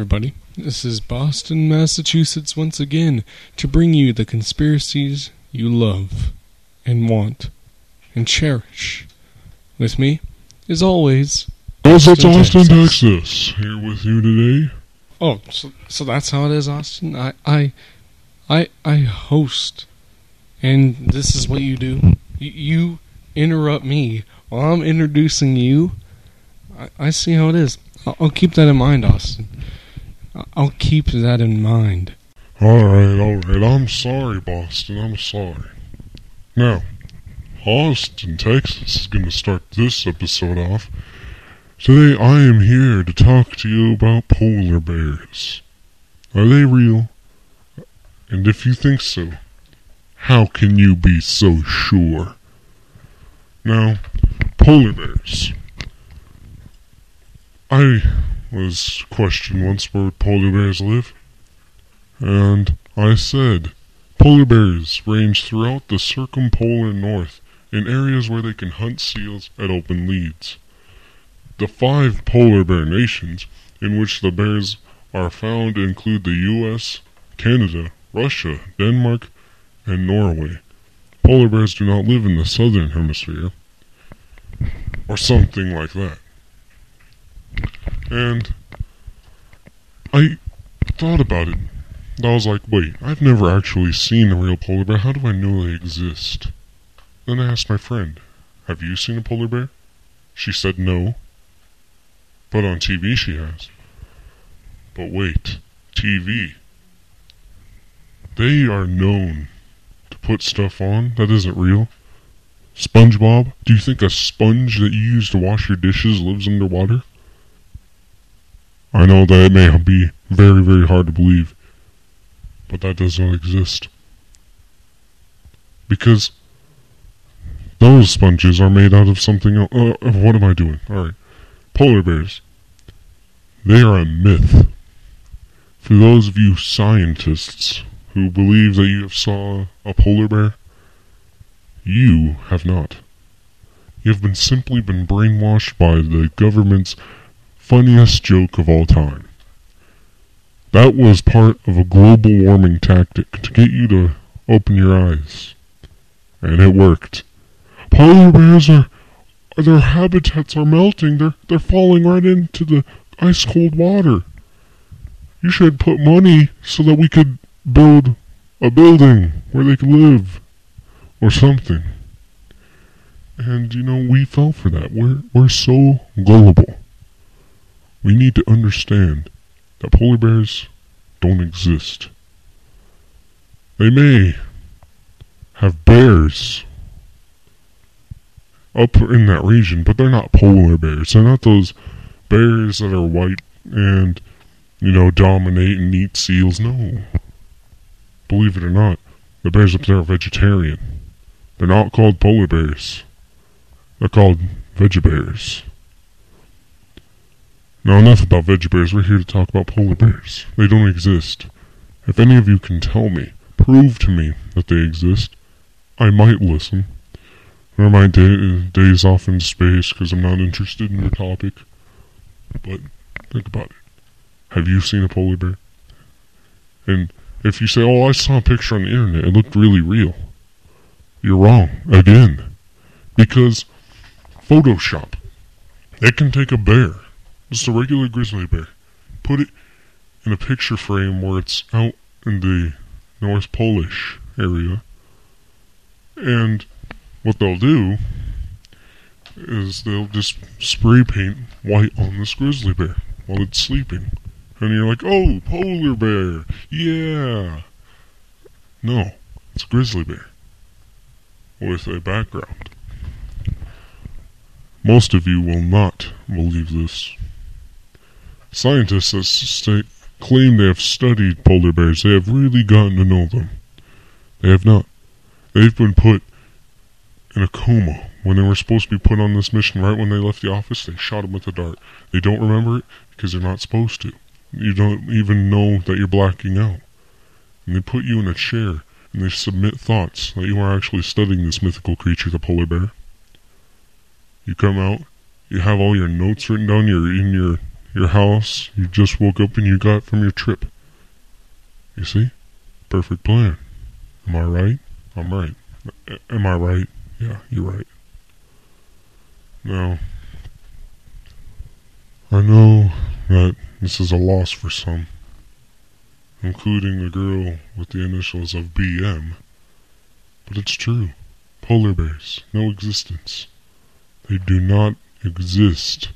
everybody. This is Boston, Massachusetts once again to bring you the conspiracies you love and want and cherish. With me, as always, It's Austin, Texas. Here with you today. Oh, so that's how it is, Austin. I host, and this is what you do. You interrupt me while I'm introducing you. I see how it is. I'll keep that in mind, Austin. I'll keep that in mind. Alright. I'm sorry, Boston. I'm sorry. Now, Austin, Texas is going to start this episode off. Today I am here to talk to you about polar bears. Are they real? And if you think so, how can you be so sure? Now, polar bears. I was questioned once where polar bears live, and I said polar bears range throughout the circumpolar north in areas where they can hunt seals at open leads. The 5 polar bear nations in which the bears are found include the US, Canada, Russia, Denmark, and Norway. Polar bears do not live in the southern hemisphere, or something like that. And I thought about it. I was like, wait, I've never actually seen a real polar bear. How do I know they exist? Then I asked my friend, have you seen a polar bear? She said no. But on TV she has. But wait, TV. They are known to put stuff on that isn't real. SpongeBob, do you think a sponge that you use to wash your dishes lives underwater? I know that it may be very, very hard to believe, but that does not exist. Because those sponges are made out of something else. What am I doing? Alright. Polar bears. They are a myth. For those of you scientists who believe that you have saw a polar bear, you have not. You have simply been brainwashed by the government's funniest joke of all time. That was part of a global warming tactic to get you to open your eyes. And it worked. Polar bears their habitats are melting. They're falling right into the ice cold water. You should put money so that we could build a building where they could live. Or something. And we fell for that. We're so gullible. We need to understand that polar bears don't exist. They may have bears up in that region, but they're not polar bears. They're not those bears that are white and, dominate and eat seals. No. Believe it or not, the bears up there are vegetarian. They're not called polar bears. They're called vegebears. Now enough about vegebears, we're here to talk about polar bears. They don't exist. If any of you can tell me, prove to me that they exist, I might listen. Or my days off in space because I'm not interested in your topic. But think about it. Have you seen a polar bear? And if you say, I saw a picture on the internet, it looked really real. You're wrong, again. Because Photoshop, it can take a bear, just a regular grizzly bear, put it in a picture frame where it's out in the North Polish area, and what they'll do is they'll just spray paint white on this grizzly bear while it's sleeping. And you're like, oh, polar bear, yeah. No, it's a grizzly bear with a background. Most of you will not believe this. Scientists claim they have studied polar bears. They have really gotten to know them. They have not. They've been put in a coma. When they were supposed to be put on this mission right when they left the office, they shot them with a dart. They don't remember it because they're not supposed to. You don't even know that you're blacking out. And they put you in a chair and they submit thoughts that you are actually studying this mythical creature, the polar bear. You come out, you have all your notes written down, you're in your your house you just woke up and you got from your trip. You see? Perfect plan. Am I right? I'm right. Am I right? Yeah, you're right. Now, I know that this is a loss for some, including the girl with the initials of BM, but it's true. Polar bears, no existence. They do not exist.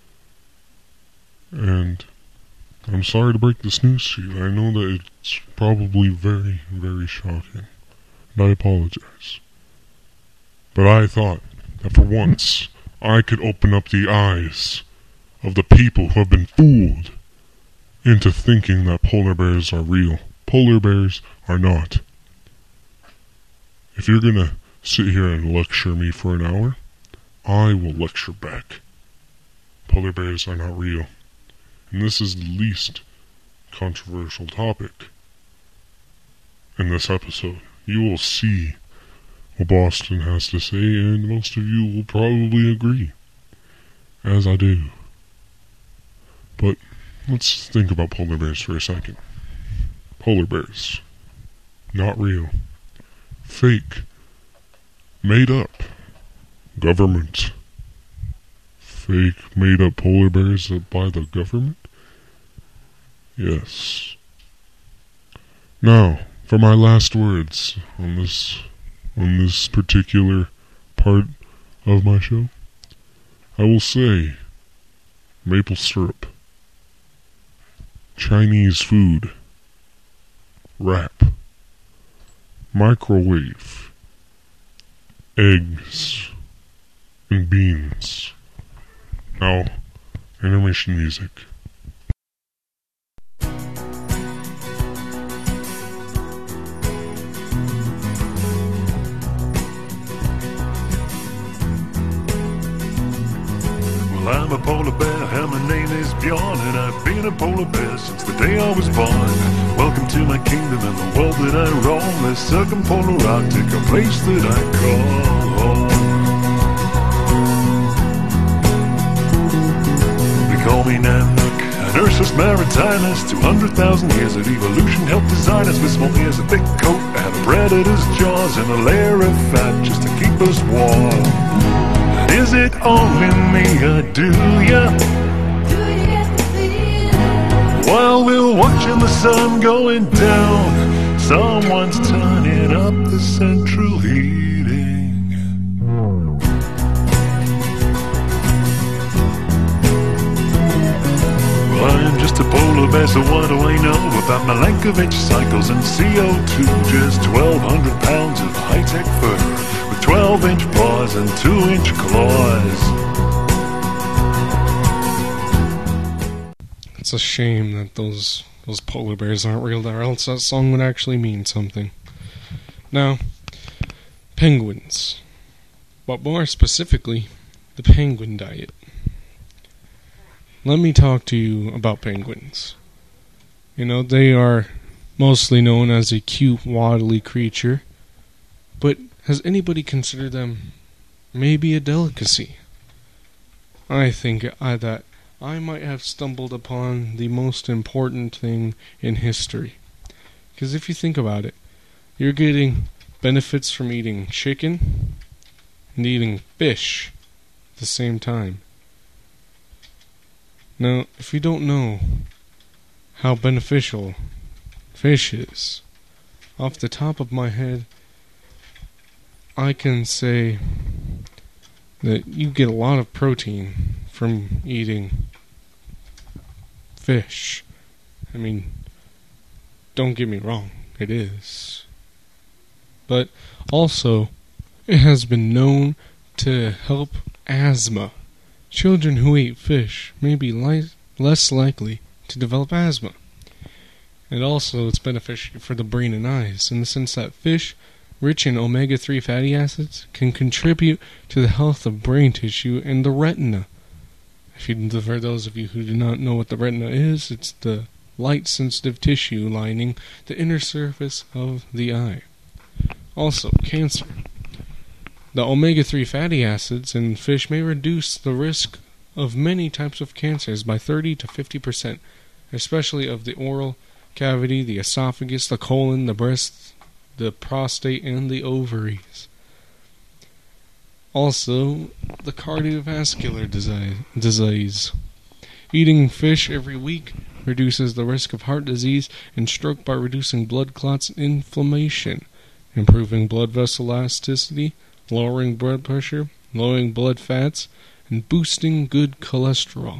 And I'm sorry to break this news to you. I know that it's probably very, very shocking. And I apologize. But I thought that for once, I could open up the eyes of the people who have been fooled into thinking that polar bears are real. Polar bears are not. If you're gonna sit here and lecture me for an hour, I will lecture back. Polar bears are not real. And this is the least controversial topic in this episode. You will see what Boston has to say, and most of you will probably agree, as I do. But let's think about polar bears for a second. Polar bears. Not real. Fake. Made up. Government. Fake, made up polar bears by the government? Yes. Now, for my last words on this particular part of my show, I will say maple syrup, Chinese food, wrap, microwave, eggs, and beans. Now, intermission music. Well, I'm a polar bear, and my name is Bjorn, and I've been a polar bear since the day I was born. Welcome to my kingdom and the world that I roam, the circumpolar Arctic, a place that I call home. They call me Nanook, an Ursus maritimus. 200,000 years of evolution helped design us with small ears, a thick coat, and a predator's jaws, and a layer of fat just to keep us warm. Is it only me, or do ya? While we're watching the sun going down, someone's turning up the central heating. Well, I'm just a polar bear, so what do I know about Milankovitch cycles and CO2? Just 1,200 pounds of high-tech fur, 12-inch paws and 2-inch claws. It's a shame that those polar bears aren't real, or else that song would actually mean something. Now, penguins. But more specifically, the penguin diet. Let me talk to you about penguins. You know, they are mostly known as a cute, waddly creature, but has anybody considered them maybe a delicacy? I think that I might have stumbled upon the most important thing in history. Because if you think about it, you're getting benefits from eating chicken and eating fish at the same time. Now, if you don't know how beneficial fish is, off the top of my head, I can say that you get a lot of protein from eating fish. I mean, don't get me wrong, it is. But also, it has been known to help asthma. Children who eat fish may be less likely to develop asthma. And also, it's beneficial for the brain and eyes, in the sense that fish rich in omega-3 fatty acids can contribute to the health of brain tissue and the retina. For those of you who do not know what the retina is, it's the light-sensitive tissue lining the inner surface of the eye. Also, cancer. The omega-3 fatty acids in fish may reduce the risk of many types of cancers by 30 to 50%, especially of the oral cavity, the esophagus, the colon, the breast, the prostate, and the ovaries. Also, the cardiovascular disease. Eating fish every week reduces the risk of heart disease and stroke by reducing blood clots and inflammation, improving blood vessel elasticity, lowering blood pressure, lowering blood fats, and boosting good cholesterol.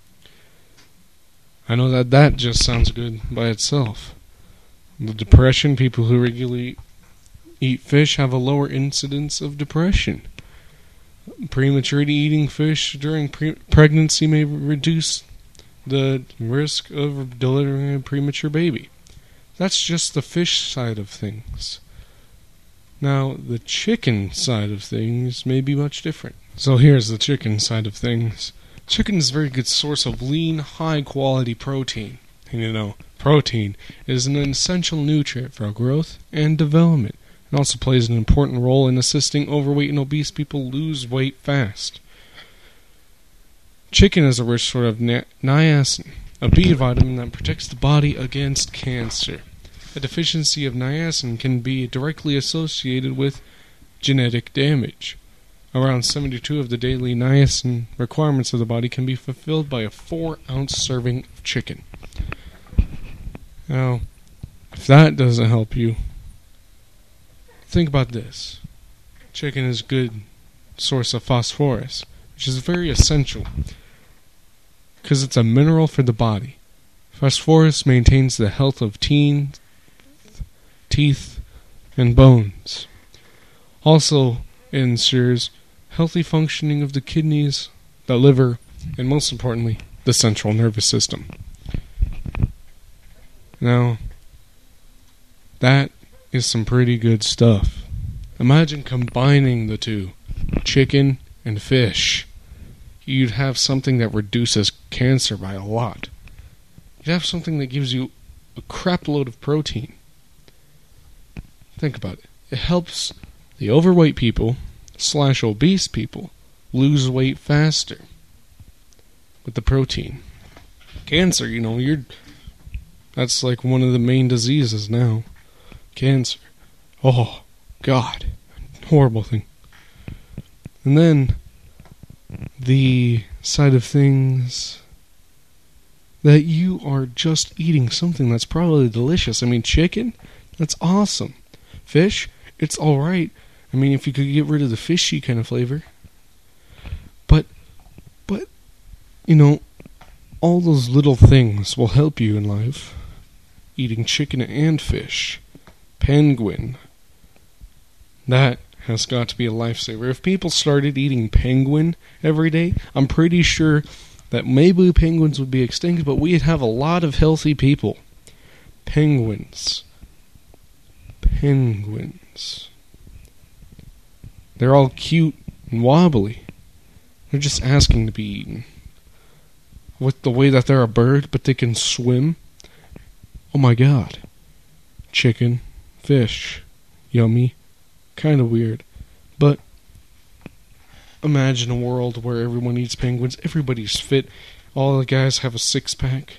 I know that just sounds good by itself. The depression, people who regularly eat fish have a lower incidence of depression. Prematurely eating fish during pregnancy may reduce the risk of delivering a premature baby. That's just the fish side of things. Now, the chicken side of things may be much different. So here's the chicken side of things. Chicken is a very good source of lean, high-quality protein. And you know, protein is an essential nutrient for growth and development. It also plays an important role in assisting overweight and obese people lose weight fast. Chicken is a rich source of niacin, a B vitamin that protects the body against cancer. A deficiency of niacin can be directly associated with genetic damage. Around 72 of the daily niacin requirements of the body can be fulfilled by a 4-ounce serving of chicken. Now, if that doesn't help you, think about this. Chicken is a good source of phosphorus, which is very essential because it's a mineral for the body. Phosphorus maintains the health of teeth, and bones. Also ensures healthy functioning of the kidneys, the liver, and most importantly, the central nervous system. Now, that is some pretty good stuff. Imagine combining the two, chicken and fish. You'd have something that reduces cancer by a lot. You'd have something that gives you a crap load of protein. Think about it. It helps the overweight people / obese people lose weight faster with the protein. Cancer, you know, that's like one of the main diseases now. Cancer. Oh, God. Horrible thing. And then the side of things that you are just eating something that's probably delicious. I mean, chicken, that's awesome. Fish, it's alright. I mean, if you could get rid of the fishy kind of flavor. But, you know, all those little things will help you in life. Eating chicken and fish. Penguin. That has got to be a lifesaver. If people started eating penguin every day, I'm pretty sure that maybe penguins would be extinct, but we'd have a lot of healthy people. Penguins. They're all cute and wobbly. They're just asking to be eaten. With the way that they're a bird, but they can swim. Oh my God. Chicken, fish, yummy, kind of weird. But imagine a world where everyone eats penguins, everybody's fit, all the guys have a six-pack.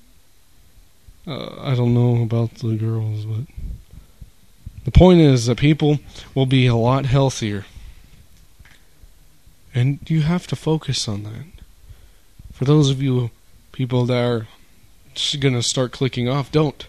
I don't know about the girls, but the point is that people will be a lot healthier. And you have to focus on that. For those of you people that are just going to start clicking off, don't.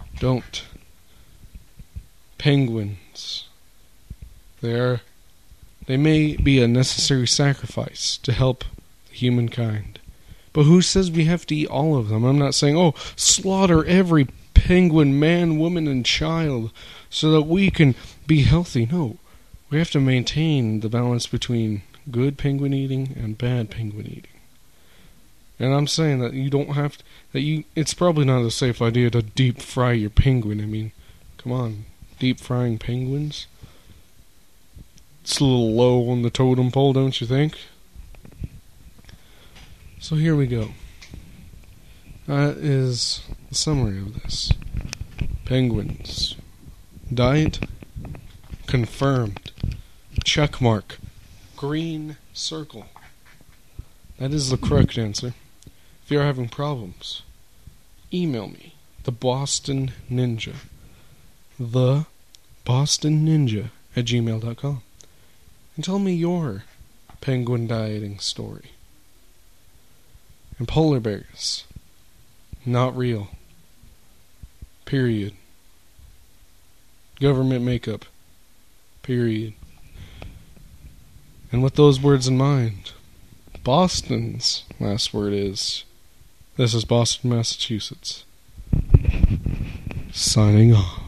Penguins. They may be a necessary sacrifice to help humankind. But who says we have to eat all of them? I'm not saying, slaughter every penguin, man, woman, and child so that we can be healthy. No. We have to maintain the balance between good penguin eating and bad penguin eating. And I'm saying that you don't have to, it's probably not a safe idea to deep fry your penguin. I mean, come on, deep frying penguins? It's a little low on the totem pole, don't you think? So here we go. That is the summary of this. Penguins. Diet confirmed. Check mark. Green circle. That is the correct answer. If you're having problems, email me, the Boston Ninja. The Boston Ninja at gmail.com. And tell me your penguin dieting story. And polar bears, not real. Period. Government makeup. Period. And with those words in mind, Boston's last word is, this is Boston, Massachusetts. Signing off.